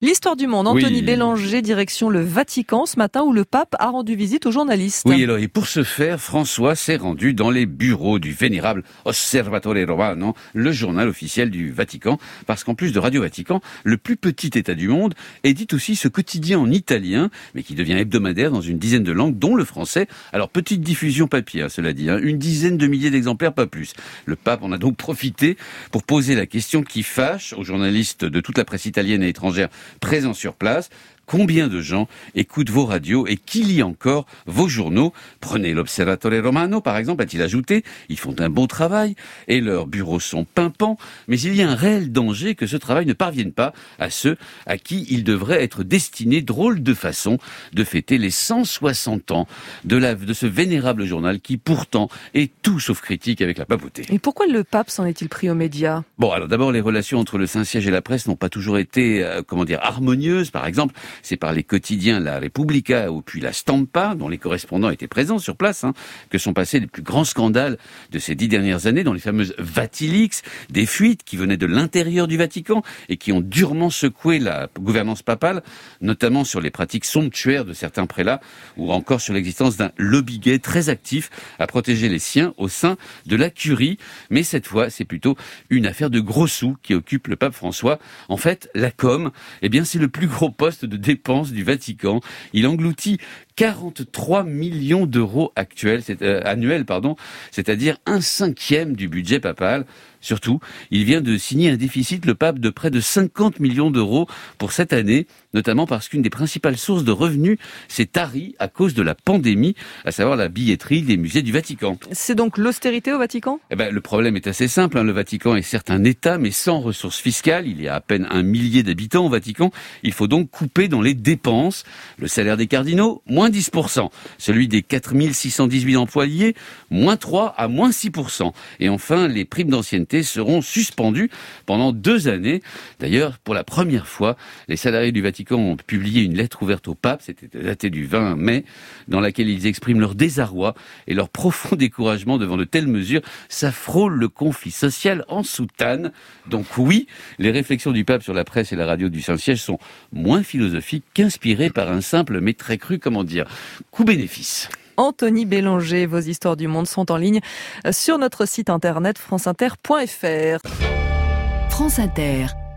L'histoire du monde, Anthony Bélanger, direction le Vatican ce matin où le pape a rendu visite aux journalistes. Oui, alors, et pour ce faire, François s'est rendu dans les bureaux du vénérable Osservatore Romano, le journal officiel du Vatican, parce qu'en plus de Radio Vatican, le plus petit État du monde édite aussi ce quotidien en italien, mais qui devient hebdomadaire dans une dizaine de langues, dont le français. Alors, petite diffusion papier, cela dit, une dizaine de milliers d'exemplaires, pas plus. Le pape en a donc profité pour poser la question qui fâche aux journalistes de toute la presse italienne et étrangère présents sur place. Combien de gens écoutent vos radios et qui lit encore vos journaux? Prenez l'Osservatore Romano, par exemple, a-t-il ajouté. Ils font un bon travail et leurs bureaux sont pimpants, mais il y a un réel danger que ce travail ne parvienne pas à ceux à qui il devrait être destiné. Drôle de façon de fêter les 160 ans de ce vénérable journal qui pourtant est tout sauf critique avec la papauté. Et pourquoi le pape s'en est-il pris aux médias? Bon, alors d'abord, les relations entre le Saint-Siège et la presse n'ont pas toujours été, harmonieuses. Par exemple, c'est par les quotidiens La Repubblica ou puis La Stampa, dont les correspondants étaient présents sur place, que sont passés les plus grands scandales de ces 10 dernières années, dans les fameuses Vatilix, des fuites qui venaient de l'intérieur du Vatican et qui ont durement secoué la gouvernance papale, notamment sur les pratiques somptuaires de certains prélats ou encore sur l'existence d'un lobby gay très actif à protéger les siens au sein de la curie. Mais cette fois, c'est plutôt une affaire de gros sous qui occupe le pape François. En fait, la com, c'est le plus gros poste de dépenses du Vatican. Il engloutit 43 millions d'euros annuels, c'est-à-dire 1/5 du budget papal. Surtout, il vient de signer un déficit, le pape, de près de 50 millions d'euros pour cette année, notamment parce qu'une des principales sources de revenus s'est tarie à cause de la pandémie, à savoir la billetterie des musées du Vatican. C'est donc l'austérité au Vatican ? Le problème est assez simple. Le Vatican est certes un État, mais sans ressources fiscales. Il y a à peine 1 millier d'habitants au Vatican. Il faut donc couper dans les dépenses. Le salaire des cardinaux, moins 10%. Celui des 4618 employés, moins 3 à moins 6%. Et enfin, les primes d'ancienneté seront suspendues pendant 2 années. D'ailleurs, pour la première fois, les salariés du Vatican ont publié une lettre ouverte au pape, c'était daté du 20 mai, dans laquelle ils expriment leur désarroi et leur profond découragement devant de telles mesures. Ça frôle le conflit social en soutane. Donc oui, les réflexions du pape sur la presse et la radio du Saint-Siège sont moins philosophiques qu'inspirées par un simple mais très cru, coût-bénéfice. Anthony Bélanger, vos histoires du monde sont en ligne sur notre site internet franceinter.fr. France Inter.